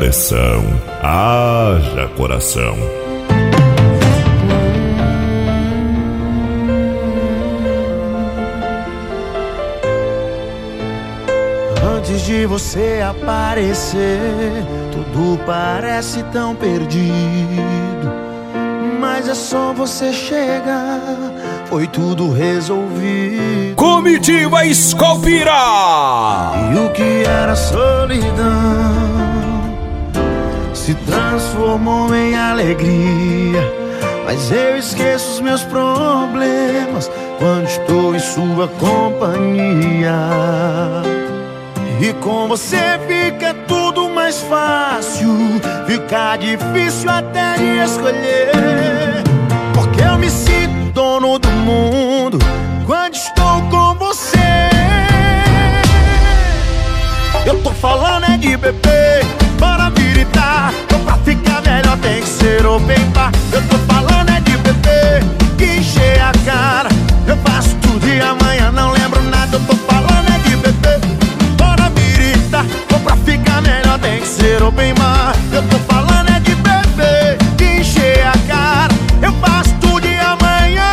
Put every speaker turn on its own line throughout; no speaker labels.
pressão, haja coração.
Antes de você aparecer, tudo parece tão perdido. Mas é só você chegar, foi tudo resolvido.
Comitiva Escolpira!
E o que era solidão se transformou em alegria. Mas eu esqueço os meus problemas quando estou em sua companhia. E com você fica tudo mais fácil, fica difícil até de escolher. Porque eu me sinto dono do mundo quando estou com você. Eu tô falando é de beber, bora gritar. Pra ficar melhor tem que ser open bar. Eu tô falando é de beber, que encher a cara. Eu faço tudo e amanhã não lembro nada. Eu tô falando é de beber, bora gritar. Pra ficar melhor tem que ser open bar. Eu tô falando é de beber, que encher a cara. Eu faço tudo e amanhã.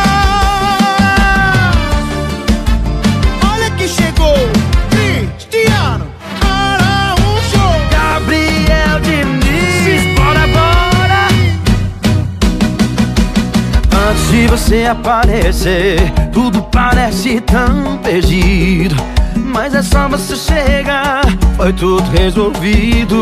Olha que chegou Cristiano Araújo, Gabriel Diniz, bora, bora. Antes de você aparecer, tudo parece tão perdido. Mas é só você chegar, foi tudo resolvido.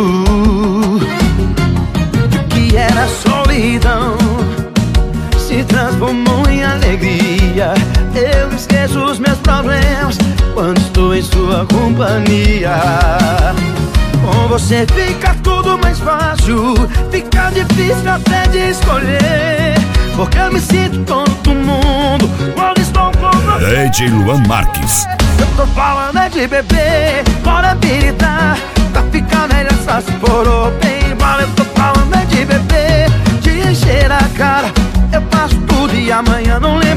O que era solidão se transformou em alegria. Eu esqueço os meus problemas quando estou em sua companhia. Com você fica tudo mais fácil, fica difícil até de escolher. Porque eu me sinto dono do mundo quando estou com você.
DJ Luan Marques.
Eu tô falando é de beber, bora gritar. Pra ficar melhor só se for open bar. Eu tô falando é de beber, de encher a cara. Eu faço tudo e amanhã não lembro.